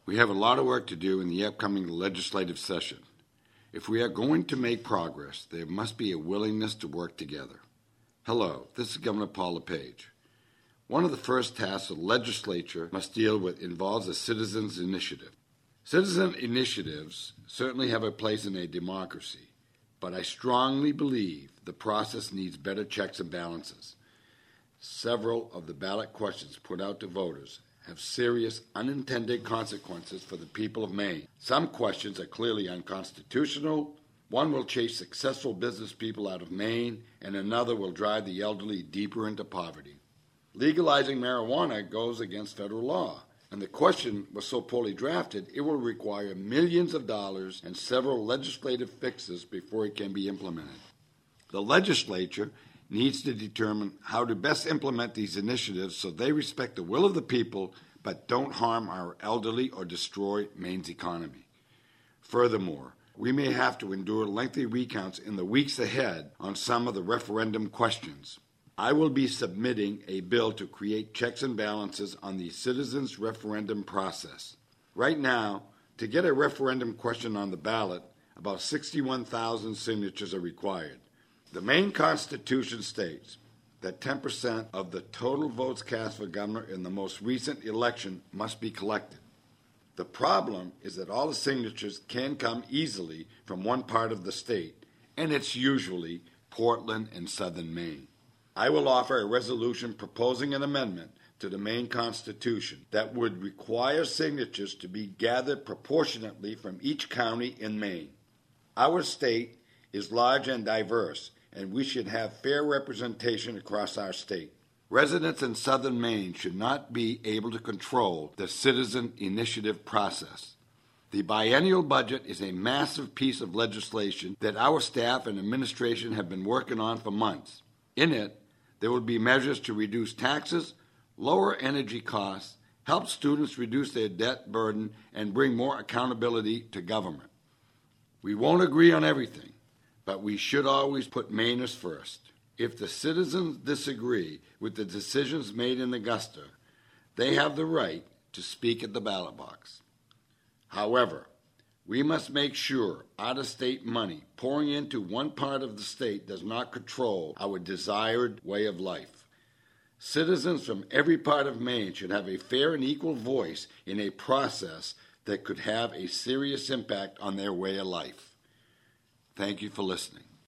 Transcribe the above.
We have a lot of work to do in the upcoming legislative session. If we are going to make progress, there must be a willingness to work together. Hello, this is Governor Paul LePage. One of the first tasks the legislature must deal with involves a citizens' initiative. Citizen initiatives certainly have a place in a democracy, but I strongly believe the process needs better checks and balances. Several of the ballot questions put out to voters have serious unintended consequences for the people of Maine. Some questions are clearly unconstitutional. One will chase successful business people out of Maine, and another will drive the elderly deeper into poverty. Legalizing marijuana goes against federal law, and the question was so poorly drafted it will require millions of dollars and several legislative fixes before it can be implemented. The legislature needs to determine how to best implement these initiatives so they respect the will of the people but don't harm our elderly or destroy Maine's economy. Furthermore, we may have to endure lengthy recounts in the weeks ahead on some of the referendum questions. I will be submitting a bill to create checks and balances on the citizens' referendum process. Right now, to get a referendum question on the ballot, about 61,000 signatures are required. The Maine Constitution states that 10% of the total votes cast for governor in the most recent election must be collected. The problem is that all the signatures can come easily from one part of the state, and it's usually Portland and southern Maine. I will offer a resolution proposing an amendment to the Maine Constitution that would require signatures to be gathered proportionately from each county in Maine. Our state is large and diverse, and we should have fair representation across our state. Residents in southern Maine should not be able to control the citizen initiative process. The biennial budget is a massive piece of legislation that our staff and administration have been working on for months. In it, there will be measures to reduce taxes, lower energy costs, help students reduce their debt burden, and bring more accountability to government. We won't agree on everything, but we should always put Mainers first. If the citizens disagree with the decisions made in Augusta, they have the right to speak at the ballot box. However, we must make sure out-of-state money pouring into one part of the state does not control our desired way of life. Citizens from every part of Maine should have a fair and equal voice in a process that could have a serious impact on their way of life. Thank you for listening.